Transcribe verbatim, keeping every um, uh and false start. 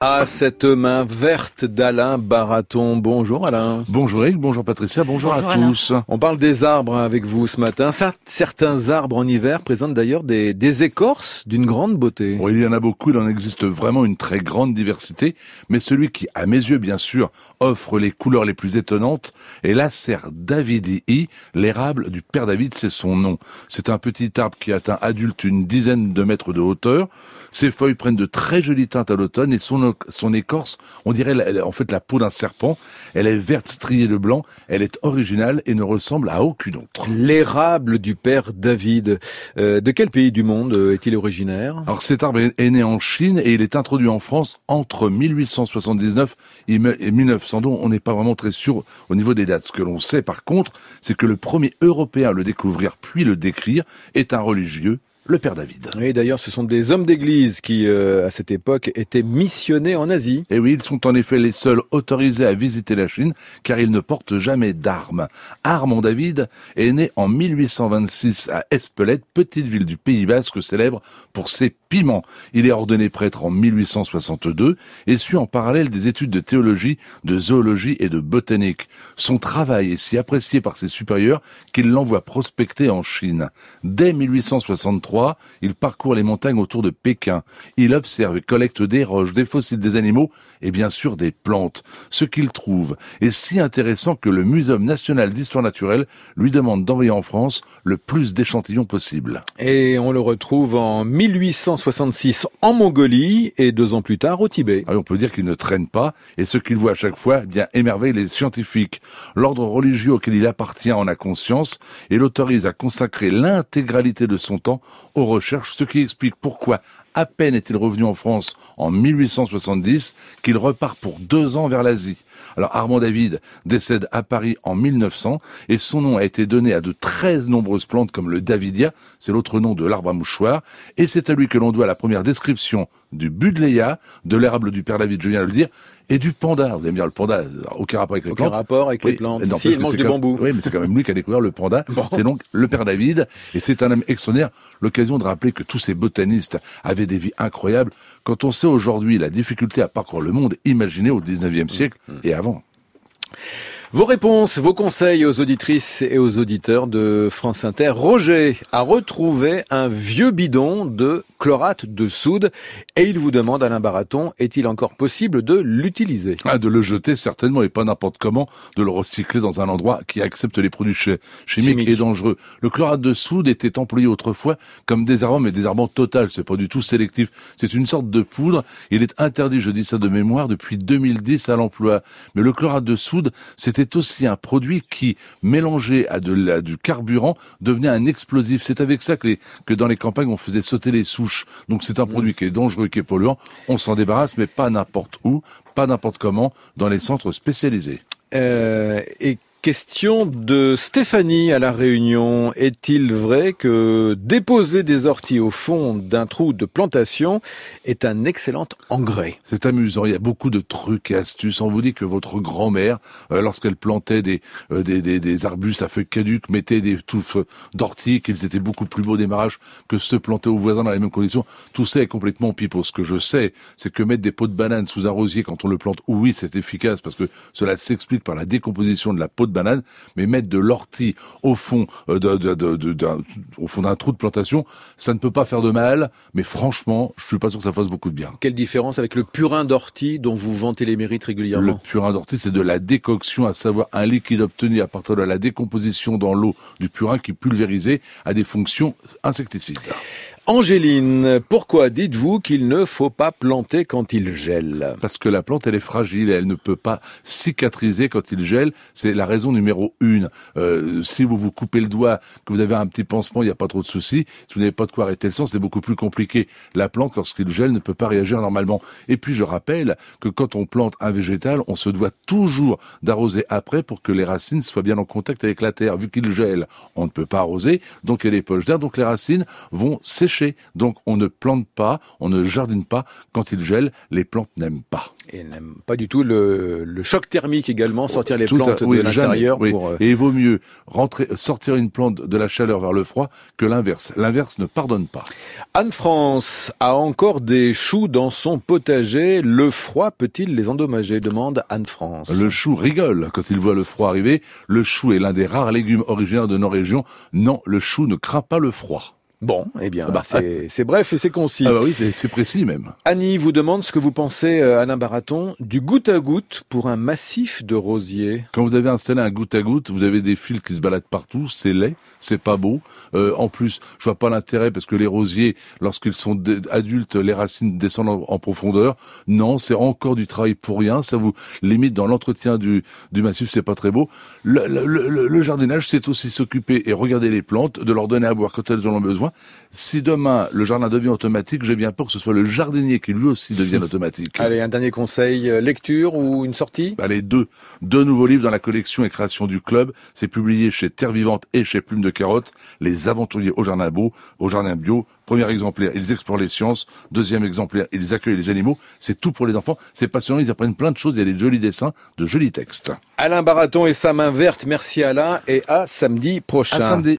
À cette main verte d'Alain Baraton. Bonjour Alain. Bonjour Eric, bonjour Patricia, bonjour, bonjour à Alain. Tous. On parle des arbres avec vous ce matin. Certains arbres en hiver présentent d'ailleurs des, des écorces d'une grande beauté. Oui, il y en a beaucoup, il en existe vraiment une très grande diversité, mais celui qui, à mes yeux bien sûr, offre les couleurs les plus étonnantes est l'Acer davidii, l'érable du père David, c'est son nom. C'est un petit arbre qui atteint adulte une dizaine de mètres de hauteur. Ses feuilles prennent de très jolies teintes à l'automne et son, son écorce, on dirait la, en fait la peau d'un serpent. Elle est verte striée de blanc, elle est originale et ne ressemble à aucune autre. L'érable du père David, euh, de quel pays du monde est-il originaire? Alors cet arbre est né en Chine et il est introduit en France entre mille huit cent soixante-dix-neuf et mille neuf cents, donc on n'est pas vraiment très sûr au niveau des dates. Ce que l'on sait par contre, c'est que le premier Européen à le découvrir puis le décrire est un religieux, le père David. Oui, d'ailleurs, ce sont des hommes d'église qui, euh, à cette époque, étaient missionnés en Asie. Et oui, ils sont en effet les seuls autorisés à visiter la Chine, car ils ne portent jamais d'armes. Armand David est né en mille huit cent vingt-six à Espelette, petite ville du Pays Basque célèbre pour ses piments. Il est ordonné prêtre en mille huit cent soixante-deux et suit en parallèle des études de théologie, de zoologie et de botanique. Son travail est si apprécié par ses supérieurs qu'il l'envoie prospecter en Chine. Dès mille huit cent soixante-trois, il parcourt les montagnes autour de Pékin. Il observe et collecte des roches, des fossiles des animaux et bien sûr des plantes. Ce qu'il trouve est si intéressant que le Muséum national d'histoire naturelle lui demande d'envoyer en France le plus d'échantillons possible. Et on le retrouve en mille huit cent soixante-six en Mongolie et deux ans plus tard au Tibet. Alors on peut dire qu'il ne traîne pas et ce qu'il voit à chaque fois eh bien émerveille les scientifiques. L'ordre religieux auquel il appartient en a conscience et l'autorise à consacrer l'intégralité de son temps aux recherches, ce qui explique pourquoi, à peine est-il revenu en France en mille huit cent soixante-dix, qu'il repart pour deux ans vers l'Asie. Alors Armand David décède à Paris en mille neuf cents et son nom a été donné à de très nombreuses plantes comme le Davidia, c'est l'autre nom de l'arbre à mouchoir, et c'est à lui que l'on doit la première description du Buddleia, de l'érable du père David, je viens de le dire, et du panda. Vous allez me dire, le panda, aucun rapport avec les aucun plantes. Aucun rapport avec oui, les plantes. Non, si, il mange du comme, bambou. Oui, mais c'est quand même lui qui a découvert le panda. Bon. C'est donc le père David, et c'est un homme extraordinaire. L'occasion de rappeler que tous ces botanistes avaient des vies incroyables. Quand on sait aujourd'hui la difficulté à parcourir le monde, imaginez au dix-neuvième siècle mmh. et avant. Vos réponses, vos conseils aux auditrices et aux auditeurs de France Inter. Roger a retrouvé un vieux bidon de chlorate de soude et il vous demande, Alain Baraton, est-il encore possible de l'utiliser? Ah, de le jeter certainement et pas n'importe comment, de le recycler dans un endroit qui accepte les produits ch- chimiques Chimique. et dangereux. Le chlorate de soude était employé autrefois comme désherbant, mais désherbant total, c'est pas du tout sélectif. C'est une sorte de poudre, il est interdit, je dis ça de mémoire, depuis deux mille dix à l'emploi. Mais le chlorate de soude, c'était c'est aussi un produit qui, mélangé à, de la, du carburant, devenait un explosif. C'est avec ça que, les, que dans les campagnes, on faisait sauter les souches. Donc c'est un produit qui est dangereux, qui est polluant. On s'en débarrasse, mais pas n'importe où, pas n'importe comment, dans les centres spécialisés. Euh, et question de Stéphanie à La Réunion. Est-il vrai que déposer des orties au fond d'un trou de plantation est un excellent engrais? C'est amusant, il y a beaucoup de trucs et astuces. On vous dit que votre grand-mère, euh, lorsqu'elle plantait des, euh, des, des, des arbustes à feuilles caduques, mettait des touffes d'orties, qu'ils étaient beaucoup plus beaux démarrages que ceux plantés aux voisins dans les mêmes conditions. Tout ça est complètement pipeau. Ce que je sais, c'est que mettre des pots de banane sous un rosier quand on le plante, oui, c'est efficace parce que cela s'explique par la décomposition de la peau de banane, mais mettre de l'ortie au fond euh, de, de, de, de, d'un, au fond d'un trou de plantation, ça ne peut pas faire de mal, mais franchement, je suis pas sûr que ça fasse beaucoup de bien. Quelle différence avec le purin d'ortie dont vous vantez les mérites régulièrement? Le purin d'ortie, c'est de la décoction, à savoir un liquide obtenu à partir de la décomposition dans l'eau du purin qui, pulvérisé, a des fonctions insecticides. Angéline, pourquoi dites-vous qu'il ne faut pas planter quand il gèle? Parce que la plante, elle est fragile, elle ne peut pas cicatriser quand il gèle. C'est la raison numéro une. Euh, si vous vous coupez le doigt, que vous avez un petit pansement, il n'y a pas trop de soucis. Si vous n'avez pas de quoi arrêter le sang, c'est beaucoup plus compliqué. La plante, lorsqu'il gèle, ne peut pas réagir normalement. Et puis, je rappelle que quand on plante un végétal, on se doit toujours d'arroser après pour que les racines soient bien en contact avec la terre. Vu qu'il gèle, on ne peut pas arroser, donc il y a des poches d'air, donc les racines vont sécher sécher. Donc on ne plante pas, on ne jardine pas. Quand il gèle, les plantes n'aiment pas. Et n'aime pas du tout le, le choc thermique également, sortir les Tout plantes à, oui, de l'intérieur. Jamais, pour, oui. Et il vaut mieux rentrer, sortir une plante de la chaleur vers le froid que l'inverse. L'inverse ne pardonne pas. Anne-France a encore des choux dans son potager. Le froid peut-il les endommager, demande Anne-France. Le chou rigole quand il voit le froid arriver. Le chou est l'un des rares légumes originaires de nos régions. Non, le chou ne craint pas le froid. Bon, eh bien, bah, c'est, c'est bref et c'est concis. Ah bah oui, c'est, c'est précis même. Annie vous demande ce que vous pensez, euh, Alain Baraton, du goutte à goutte pour un massif de rosiers. Quand vous avez installé un goutte à goutte, vous avez des fils qui se baladent partout, c'est laid, c'est pas beau. Euh, en plus, je vois pas l'intérêt parce que les rosiers, lorsqu'ils sont d- adultes, les racines descendent en, en profondeur. Non, c'est encore du travail pour rien. Ça vous limite dans l'entretien du, du massif, c'est pas très beau. Le, le, le, le jardinage, c'est aussi s'occuper et regarder les plantes, de leur donner à boire quand elles en ont besoin. Si demain le jardin devient automatique, j'ai bien peur que ce soit le jardinier qui lui aussi devienne automatique. Allez, un dernier conseil, euh, lecture ou une sortie ? Allez, deux. Deux nouveaux livres dans la collection et création du club. C'est publié chez Terre Vivante et chez Plume de Carotte. Les aventuriers au jardin beau, au jardin bio. Premier exemplaire, ils explorent les sciences. Deuxième exemplaire, ils accueillent les animaux. C'est tout pour les enfants. C'est passionnant, ils apprennent plein de choses. Il y a des jolis dessins, de jolis textes. Alain Baraton et sa main verte. Merci Alain et à samedi prochain. À samedi.